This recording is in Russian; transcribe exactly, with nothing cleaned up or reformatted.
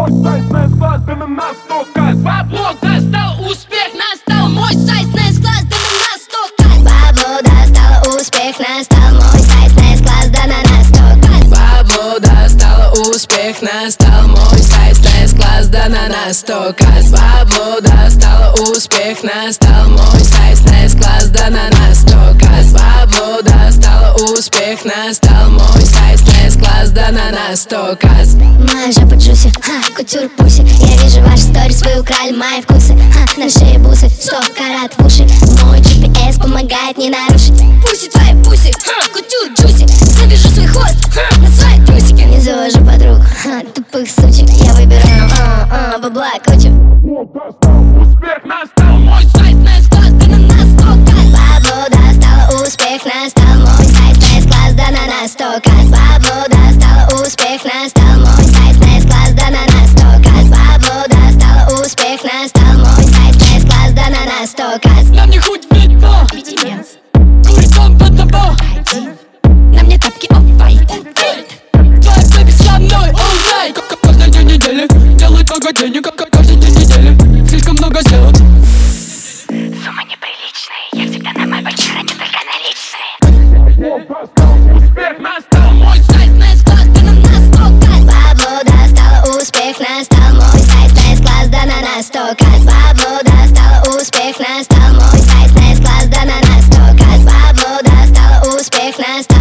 мой сайт на эс-класс, да на нас сто кайф. Бабло достал, успех настал, мой сайт на эс-класс, да на нас сто кайф. Бабло достал, успех настал, мой сайт на эс-класс, да на нас сто кайф. Бабло достал, успех настал, мой сайт на эс-класс, да на нас сто кайф. Бабло достал, успех настал, мой сайт на эс-класс, да на нас сто кайф. Бабло достал, успех настал, мой сайт на эс-класс, да на нас сто кайф. Моя жопа джуси, ха, кутюр пуси. Я вижу ваши сторис, вы украли мои вкусы, ха, на шее бусы, сто карат в уши. Мой джи пи эс помогает не нарушить. Пуси твои пуси, ха, кутюр джуси. Завяжу свой хвост, ха, на свои трусики. Не завожу подруг, ха, тупых сучек. Я выбираю, а, а, бабла кучу. Успех настал, Мой сайт на эс-класс, да на нас сто кайф. Бабло достал, успех настал, мой сайт на эс-класс, да на нас сто кайф. Бабло достал, успех настал, мой сайт на эс-класс, да на нас сто кайф. Бабло достал, успех настал, мой сайт на эс-класс, да на нас сто кайф. На мне хоть видно, курицом под тобой. На мне тапки оф-вайт. Твоя бэби со мной all night. Как каждый день недели, делает много денег, как каждый день недели. Слишком много сделать. Сумма неприличная, я всегда на мой бочара, не только наличные. успех настал. Мой сайт на эс-класс, да на нас сто кайф. Бабло достал, успех настал, мой сайт на эс-класс, да на нас сто кайф. Бабло достал, успех настал, мой сайт на эс-класс, да на нас сто кайф. Бабло достал, успех настал.